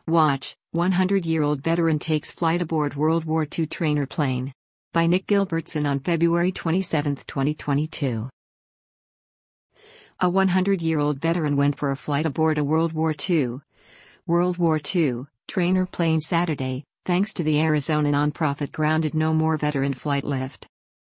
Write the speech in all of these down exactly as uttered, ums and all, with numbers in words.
Watch, one hundred year old veteran takes flight aboard World War two trainer plane. By Nick Gilbertson on February twenty-seventh, twenty twenty-two. A one hundred year old veteran went for a flight aboard a World War two. World War two trainer plane Saturday, thanks to the Arizona nonprofit Grounded No More veteran flight lift.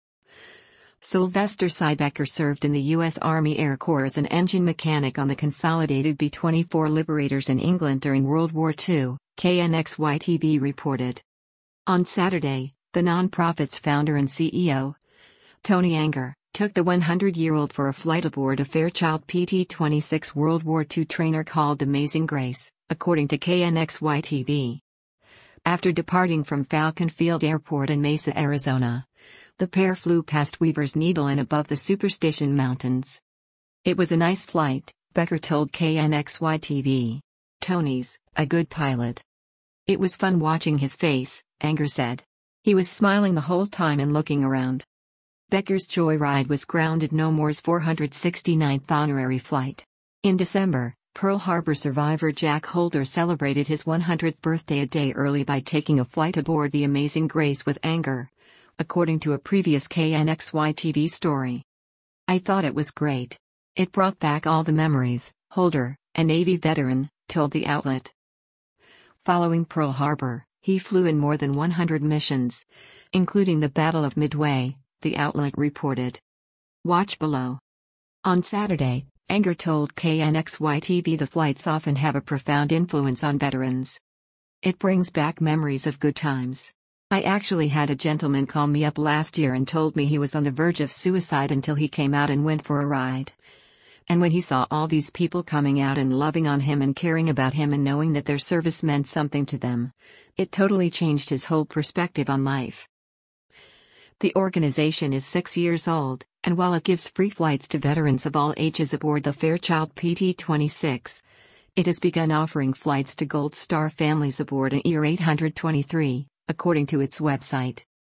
Sylvester Cybecker served in the U S Army Air Corps as an engine mechanic on the consolidated B twenty-four Liberators in England during World War two, K N X Y T V reported. On Saturday, the nonprofit's founder and C E O, Tony Anger, took the one hundred year old for a flight aboard a Fairchild P T twenty-six World War two trainer called Amazing Grace, according to K N X Y T V. After departing from Falcon Field Airport in Mesa, Arizona, the pair flew past Weaver's Needle and above the Superstition Mountains. It was a nice flight, Becker told K N X Y T V. Tony's a good pilot. It was fun watching his face, Anger said. He was smiling the whole time and looking around. Becker's joyride was Grounded No More's four hundred sixty-ninth honorary flight. In December, Pearl Harbor survivor Jack Holder celebrated his one hundredth birthday a day early by taking a flight aboard the Amazing Grace with Anger, according to a previous K N X Y T V story. I thought it was great. It brought back all the memories, Holder, a Navy veteran, told the outlet. Following Pearl Harbor, he flew in more than one hundred missions, including the Battle of Midway, the outlet reported. Watch below. On Saturday, Anger told K N X Y T V the flights often have a profound influence on veterans. It brings back memories of good times. I actually had a gentleman call me up last year and told me he was on the verge of suicide until he came out and went for a ride. And when he saw all these people coming out and loving on him and caring about him and knowing that their service meant something to them, it totally changed his whole perspective on life. The organization is six years old, and while it gives free flights to veterans of all ages aboard the Fairchild P T twenty-six, it has begun offering flights to Gold Star families aboard an E R eight twenty-three, according to its website.